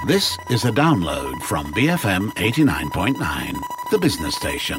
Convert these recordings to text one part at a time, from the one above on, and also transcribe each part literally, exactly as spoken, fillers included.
This is a download from B F M eighty-nine point nine, the business station.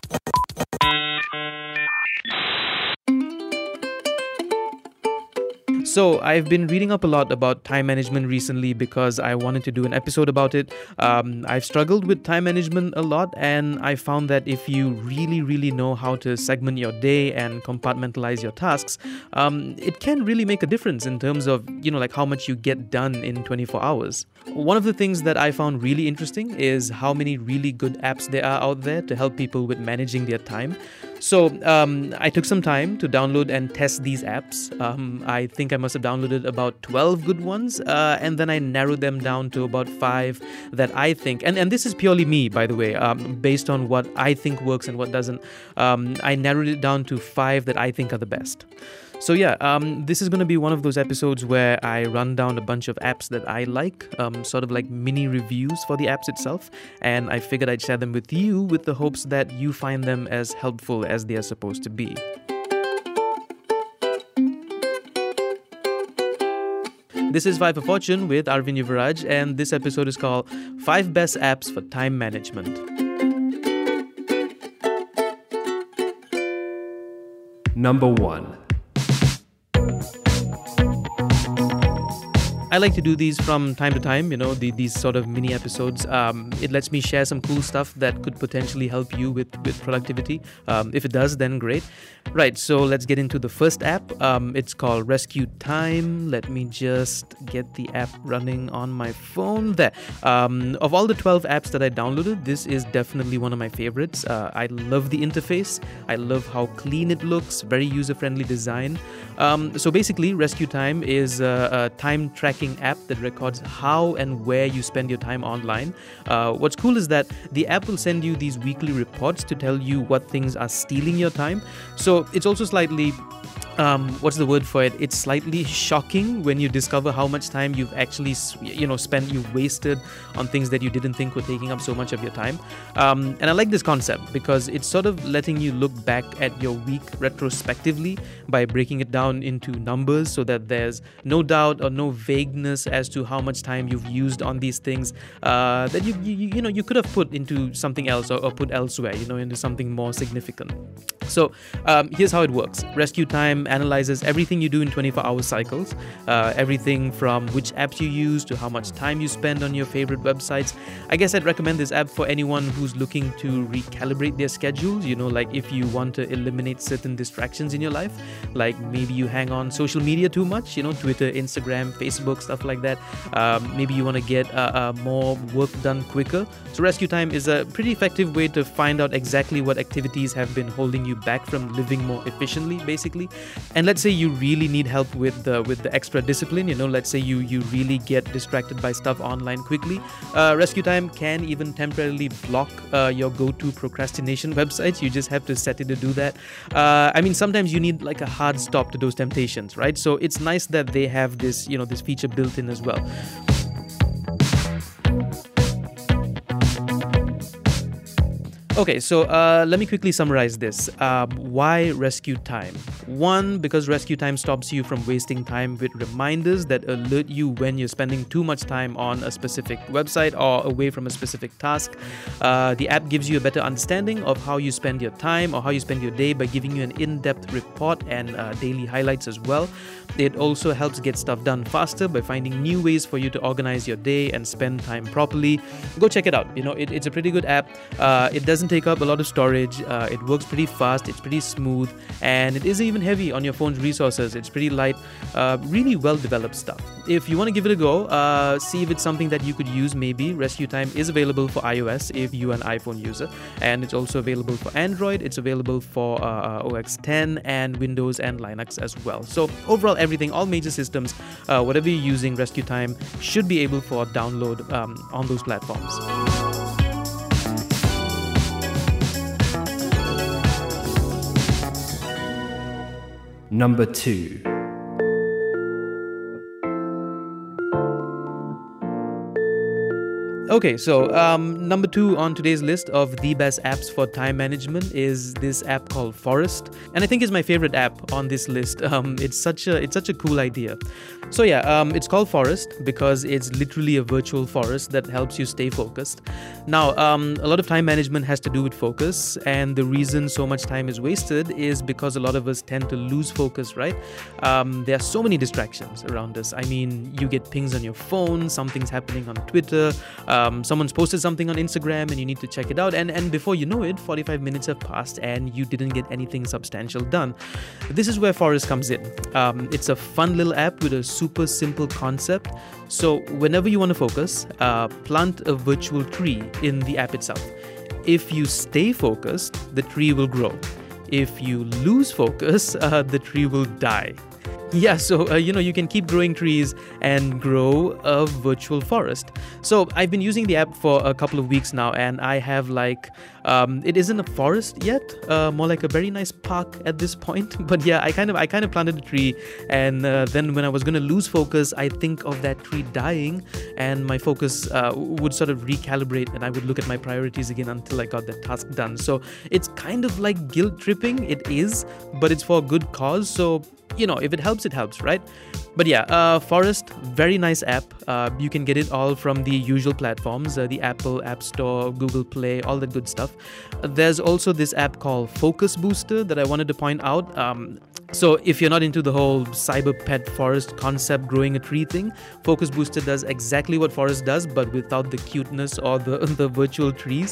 So I've been reading up a lot about time management recently because I wanted to do an episode about it. Um, I've struggled with time management a lot, and I found that if you really, really know how to segment your day and compartmentalize your tasks, um, it can really make a difference in terms of, you know, like how much you get done in twenty-four hours. One of the things that I found really interesting is how many really good apps there are out there to help people with managing their time. So um, I took some time to download and test these apps. Um, I think I must have downloaded about twelve good ones, uh, and then I narrowed them down to about five that I think, and, and this is purely me, by the way, um, based on what I think works and what doesn't. Um, I narrowed it down to five that I think are the best. So yeah, um, this is going to be one of those episodes where I run down a bunch of apps that I like, um, sort of like mini reviews for the apps itself, and I figured I'd share them with you with the hopes that you find them as helpful as they are supposed to be. This is Five for Fortune with Arvind Yuvaraj, and this episode is called Five Best Apps for Time Management. Number one. I like to do these from time to time, you know, the, these sort of mini episodes. Um, it lets me share some cool stuff that could potentially help you with, with productivity. Um, if it does, then great. Right, so let's get into the first app. Um, it's called Rescue Time. Let me just get the app running on my phone. There. Um, of all the twelve apps that I downloaded, this is definitely one of my favorites. Uh, I love the interface. I love how clean it looks. Very user-friendly design. Um, so basically, Rescue Time is a, a time tracking app that records how and where you spend your time online. Uh, what's cool is that the app will send you these weekly reports to tell you what things are stealing your time. So it's also slightly Um, what's the word for it? It's slightly shocking when you discover how much time you've actually, you know, spent, you've wasted on things that you didn't think were taking up so much of your time. Um, and I like this concept because it's sort of letting you look back at your week retrospectively by breaking it down into numbers so that there's no doubt or no vagueness as to how much time you've used on these things uh, that you, you, you know, you could have put into something else or, or put elsewhere, you know, into something more significant. So um, here's how it works. Rescue Time analyzes everything you do in twenty-four hour cycles, uh, everything from which apps you use to how much time you spend on your favorite websites. I guess I'd recommend this app for anyone who's looking to recalibrate their schedules, you know, like if you want to eliminate certain distractions in your life, like maybe you hang on social media too much, you know, Twitter, Instagram, Facebook, stuff like that. Um, maybe you want to get uh, uh, more work done quicker. So Rescue Time is a pretty effective way to find out exactly what activities have been holding you back from living more efficiently, basically. And let's say you really need help with the with the extra discipline, you know, let's say you, you really get distracted by stuff online quickly. Uh, Rescue Time can even temporarily block uh, your go-to procrastination websites. You just have to set it to do that. Uh, I mean, sometimes you need like a hard stop to those temptations, right? So it's nice that they have this, you know, this feature built in as well. Okay, so uh, let me quickly summarize this. Uh, why Rescue Time? One, because Rescue Time stops you from wasting time with reminders that alert you when you're spending too much time on a specific website or away from a specific task. Uh, the app gives you a better understanding of how you spend your time or how you spend your day by giving you an in-depth report and uh, daily highlights as well. It also helps get stuff done faster by finding new ways for you to organize your day and spend time properly. Go check it out. You know, it, it's a pretty good app. Uh, it doesn't take up a lot of storage. Uh, it works pretty fast. It's pretty smooth, and it isn't even heavy on your phone's resources. It's pretty light. Uh, really well developed stuff. If you want to give it a go, uh, see if it's something that you could use. Maybe Rescue Time is available for iOS if you're an iPhone user, and it's also available for Android. It's available for uh, O S ten and Windows and Linux as well. So overall, everything, all major systems, uh, whatever you're using, Rescue Time should be able for download um, on those platforms. Number two. Okay, so um, number two on today's list of the best apps for time management is this app called Forest, and I think it's my favorite app on this list. Um, it's such a it's such a cool idea. So yeah, um, it's called Forest because it's literally a virtual forest that helps you stay focused. Now, um, a lot of time management has to do with focus, and the reason so much time is wasted is because a lot of us tend to lose focus, right? Um, there are so many distractions around us. I mean, you get pings on your phone, something's happening on Twitter. Um, someone's posted something on Instagram and you need to check it out, and, and before you know it, forty-five minutes have passed and you didn't get anything substantial done. This is where Forest comes in. Um, it's a fun little app with a super simple concept. So whenever you want to focus, uh, plant a virtual tree in the app itself. If you stay focused, the tree will grow. If you lose focus, uh, the tree will die. Yeah, so, uh, you know, you can keep growing trees and grow a virtual forest. So I've been using the app for a couple of weeks now, and I have like, um, it isn't a forest yet, uh, more like a very nice park at this point. But yeah, I kind of I kind of planted a tree, and uh, then when I was going to lose focus, I think of that tree dying, and my focus uh, would sort of recalibrate, and I would look at my priorities again until I got that task done. So it's kind of like guilt tripping. It is, but it's for a good cause. So, you know, if it helps, it helps, right? But yeah, uh, Forest, very nice app. Uh, you can get it all from the usual platforms, uh, the Apple App Store, Google Play, all that good stuff. Uh, there's also this app called Focus Booster that I wanted to point out. Um, so if you're not into the whole cyber pet forest concept, growing a tree thing, Focus Booster does exactly what Forest does, but without the cuteness or the, the virtual trees.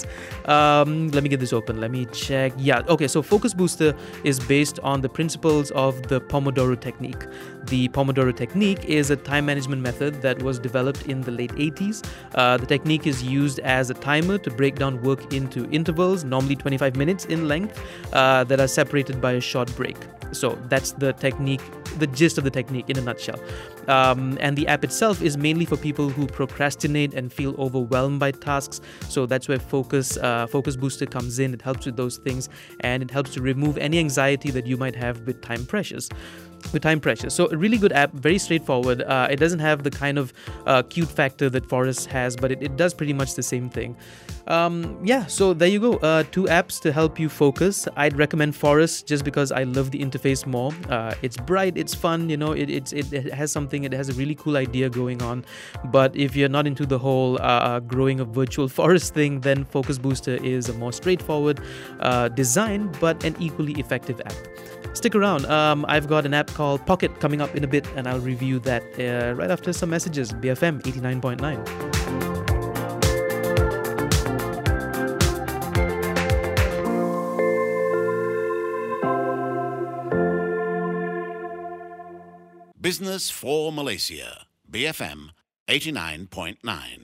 Um, let me get this open. Let me check. Yeah, okay, so Focus Booster is based on the principles of the Pomodoro technique. The Pomodoro technique is a time management method that was developed in the late eighties. Uh, the technique is used as a timer to break down work into intervals, normally twenty-five minutes in length, uh, that are separated by a short break. So that's the technique, the gist of the technique in a nutshell. Um, and the app itself is mainly for people who procrastinate and feel overwhelmed by tasks. So that's where Focus uh, Focus Booster comes in. It helps with those things, and it helps to remove any anxiety that you might have with time pressures. With time pressure. So a really good app, very straightforward. Uh, it doesn't have the kind of uh, cute factor that Forest has, but it, it does pretty much the same thing. Um, yeah, so there you go. Uh, two apps to help you focus. I'd recommend Forest just because I love the interface more. Uh, it's bright, it's fun, you know, it, it's, it, it has something, it has a really cool idea going on. But if you're not into the whole uh, growing a virtual forest thing, then Focus Booster is a more straightforward uh, design, but an equally effective app. Stick around. Um, I've got an app called Pocket coming up in a bit, and I'll review that uh, right after some messages. B F M eighty-nine point nine. Business for Malaysia. B F M eighty-nine point nine.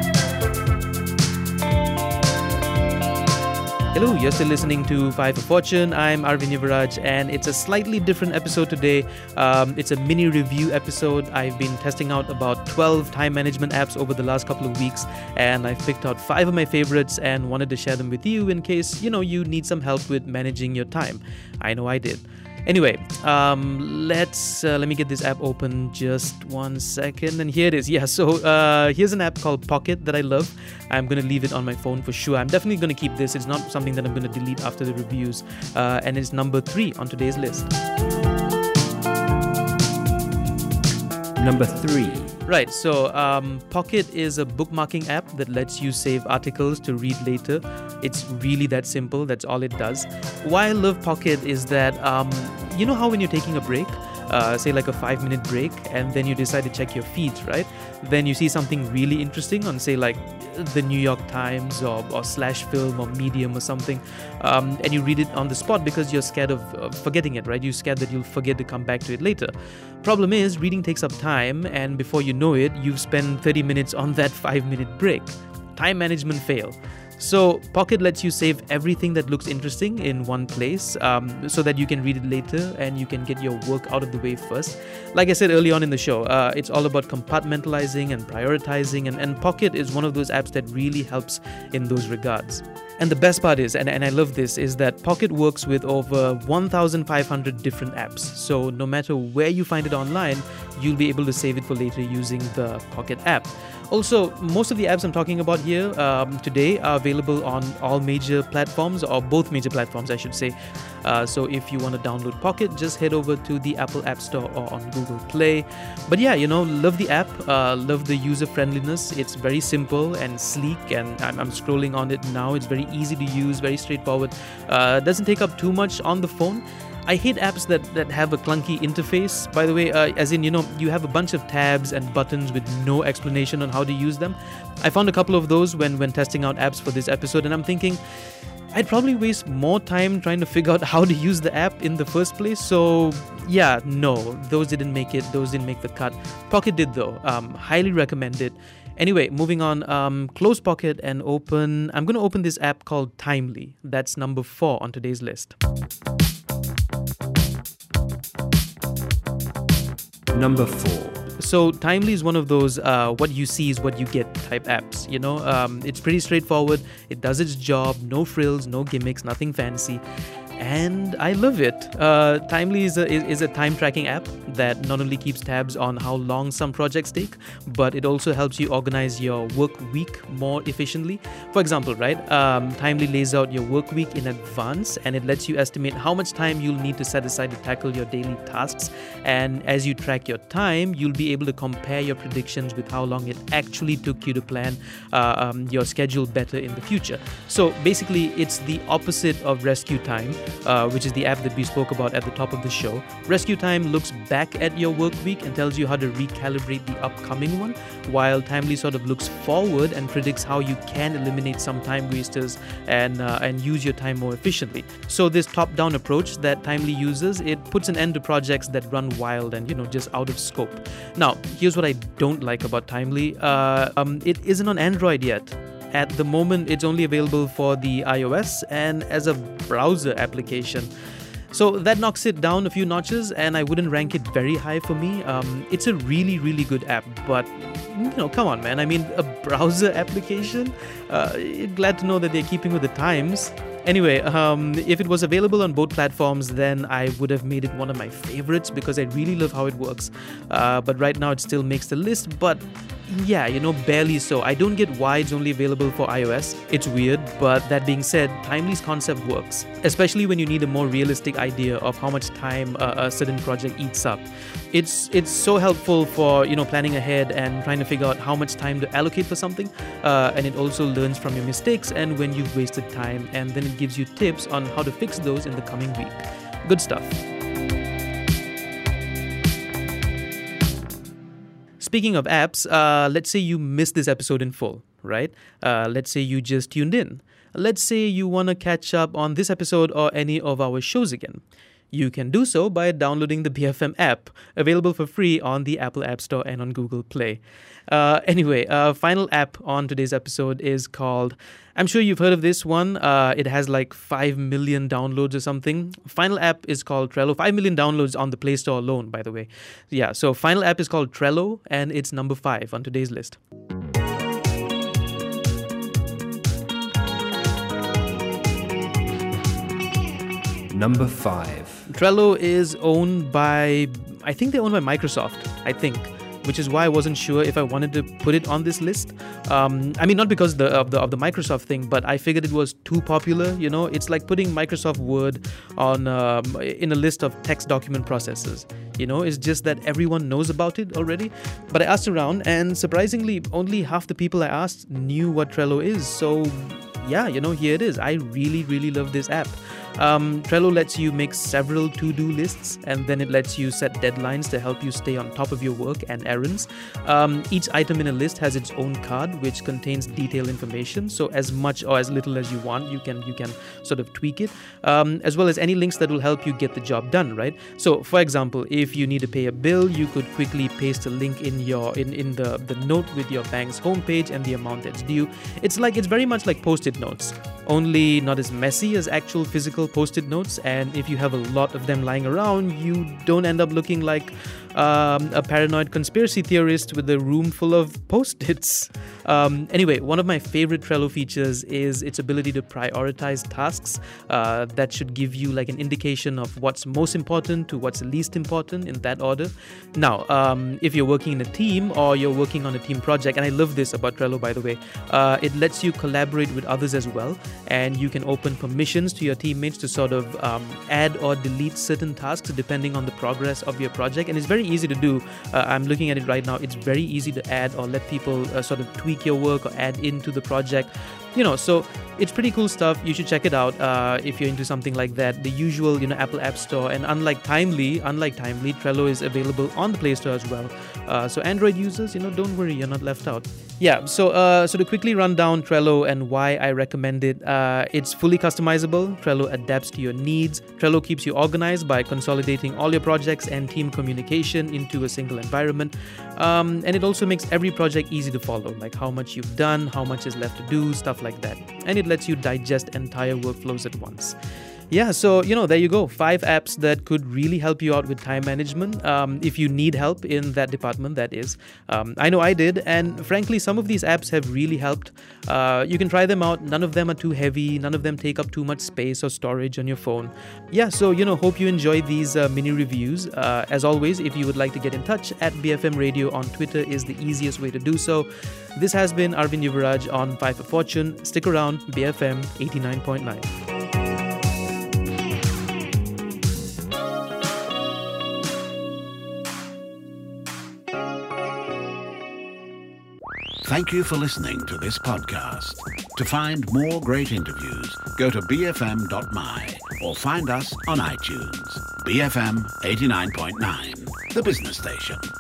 Hello, you're still listening to Five for Fortune. I'm Arvin Yuvaraj, and it's a slightly different episode today. Um, it's a mini review episode. I've been testing out about twelve time management apps over the last couple of weeks, and I've picked out five of my favorites and wanted to share them with you in case, you know, you need some help with managing your time. I know I did. Anyway, um, let's uh, let me get this app open just one second, and here it is. Yeah, so uh, here's an app called Pocket that I love. I'm going to leave it on my phone for sure. I'm definitely going to keep this. It's not something that I'm going to delete after the reviews, uh, and it's number three on today's list. Number three. Right, so um, Pocket is a bookmarking app that lets you save articles to read later. It's really that simple. That's all it does. Why I love Pocket is that, um, you know how when you're taking a break, uh, say like a five minute break, and then you decide to check your feeds, right? Then you see something really interesting on, say, like the New York Times or, or Slash Film or Medium or something, um, and you read it on the spot because you're scared of uh, forgetting it, right? You're scared that you'll forget to come back to it later. Problem is, reading takes up time, and before you know it, you've spent thirty minutes on that five minute break. Time management fail. So Pocket lets you save everything that looks interesting in one place, um, so that you can read it later and you can get your work out of the way first. Like I said early on in the show, uh, it's all about compartmentalizing and prioritizing, and, and Pocket is one of those apps that really helps in those regards. And the best part is, and, and I love this, is that Pocket works with over one thousand five hundred different apps. So no matter where you find it online, you'll be able to save it for later using the Pocket app. Also, most of the apps I'm talking about here um, today are available on all major platforms, or both major platforms, I should say. Uh, so if you want to download Pocket, just head over to the Apple App Store or on Google Play. But yeah, you know, love the app, uh, love the user friendliness. It's very simple and sleek, and I'm, I'm scrolling on it now. It's very easy to use, very straightforward. Uh, doesn't take up too much on the phone. I hate apps that, that have a clunky interface, by the way, uh, as in, you know, you have a bunch of tabs and buttons with no explanation on how to use them. I found a couple of those when, when testing out apps for this episode, and I'm thinking, I'd probably waste more time trying to figure out how to use the app in the first place. So yeah, no, those didn't make it. Those didn't make the cut. Pocket did though. Um, highly recommend it. Anyway, moving on, um, close Pocket and open, I'm going to open this app called Timely. That's number four on today's list. Number four. So Timely is one of those uh, what you see is what you get type apps. You know, um, it's pretty straightforward. It does its job. No frills, no gimmicks, nothing fancy. And I love it. Uh, Timely is a, is a time tracking app that not only keeps tabs on how long some projects take, but it also helps you organize your work week more efficiently. For example, right, um, Timely lays out your work week in advance, and it lets you estimate how much time you'll need to set aside to tackle your daily tasks. And as you track your time, you'll be able to compare your predictions with how long it actually took you to plan uh, um, your schedule better in the future. So basically, it's the opposite of Rescue Time, Uh, which is the app that we spoke about at the top of the show. Rescue Time looks back at your work week and tells you how to recalibrate the upcoming one, while Timely sort of looks forward and predicts how you can eliminate some time wasters and uh, and use your time more efficiently. So this top-down approach that Timely uses, it puts an end to projects that run wild and, you know, just out of scope. Now, here's what I don't like about Timely. Uh, um, it isn't on Android yet. At the moment, it's only available for the iOS and as a browser application. So that knocks it down a few notches, and I wouldn't rank it very high for me. Um, it's a really, really good app, but, you know, come on, man. I mean, a browser application? Uh, glad to know that they're keeping with the times. Anyway, um, if it was available on both platforms, then I would have made it one of my favorites because I really love how it works. Uh, but right now, it still makes the list, but yeah, you know, barely so. I don't get why it's only available for iOS. It's weird, but that being said, Timely's concept works, especially when you need a more realistic idea of how much time a, a certain project eats up. It's it's so helpful for, you know, planning ahead and trying to figure out how much time to allocate for something. Uh, and it also learns from your mistakes and when you've wasted time, and then it gives you tips on how to fix those in the coming week. Good stuff. Speaking of apps, uh, let's say you missed this episode in full, right? Uh, let's say you just tuned in. Let's say you want to catch up on this episode or any of our shows again. You can do so by downloading the B F M app, available for free on the Apple App Store and on Google Play. Uh, anyway, uh, final app on today's episode is called, I'm sure you've heard of this one. Uh, it has like five million downloads or something. Final app is called Trello. five million downloads on the Play Store alone, by the way. Yeah, so final app is called Trello, and it's number five on today's list. Number five. Trello is owned by, I think they're owned by Microsoft, I think, which is why I wasn't sure if I wanted to put it on this list. Um, I mean, not because the, of the of the Microsoft thing, but I figured it was too popular. You know, it's like putting Microsoft Word on um, in a list of text document processors. You know, it's just that everyone knows about it already. But I asked around, and surprisingly, only half the people I asked knew what Trello is. So yeah, you know, here it is. I really, really love this app. Um, Trello lets you make several to-do lists, and then it lets you set deadlines to help you stay on top of your work and errands. Um, each item in a list has its own card, which contains detailed information. So as much or as little as you want, you can you can sort of tweak it, um, as well as any links that will help you get the job done, right? So, for example, if you need to pay a bill, you could quickly paste a link in your in, in the, the note with your bank's homepage and the amount that's due. It's like it's very much like Post-it notes, only not as messy as actual physical Post-it notes. And if you have a lot of them lying around, you don't end up looking like um, a paranoid conspiracy theorist with a room full of post-its. Um, anyway, one of my favorite Trello features is its ability to prioritize tasks uh, that should give you like an indication of what's most important to what's least important in that order. Now, um, if you're working in a team or you're working on a team project, and I love this about Trello, by the way, uh, it lets you collaborate with others as well, and you can open permissions to your teammates to sort of um, add or delete certain tasks depending on the progress of your project, and it's very easy to do. Uh, I'm looking at it right now. It's very easy to add or let people uh, sort of tweak your work or add into the project. You know, so it's pretty cool stuff. You should check it out uh, if you're into something like that. The usual, you know, Apple App Store, and unlike Timely, unlike Timely, Trello is available on the Play Store as well. Uh, so Android users, you know, don't worry, you're not left out. Yeah, so uh, so to quickly run down Trello and why I recommend it, uh, it's fully customizable. Trello adapts to your needs. Trello keeps you organized by consolidating all your projects and team communication into a single environment. Um, and it also makes every project easy to follow, like how much you've done, how much is left to do, stuff like that. And it lets you digest entire workflows at once. Yeah, so, you know, there you go. Five apps that could really help you out with time management. Um, if you need help in that department, that is. Um, I know I did. And frankly, some of these apps have really helped. Uh, you can try them out. None of them are too heavy. None of them take up too much space or storage on your phone. Yeah, so, you know, hope you enjoy these uh, mini reviews. Uh, as always, if you would like to get in touch, at B F M Radio on Twitter is the easiest way to do so. This has been Arvind Yuvaraj on Five for Fortune. Stick around, B F M eighty-nine point nine. Thank you for listening to this podcast. To find more great interviews, go to b f m dot m y or find us on iTunes. B F M eighty-nine point nine, the business station.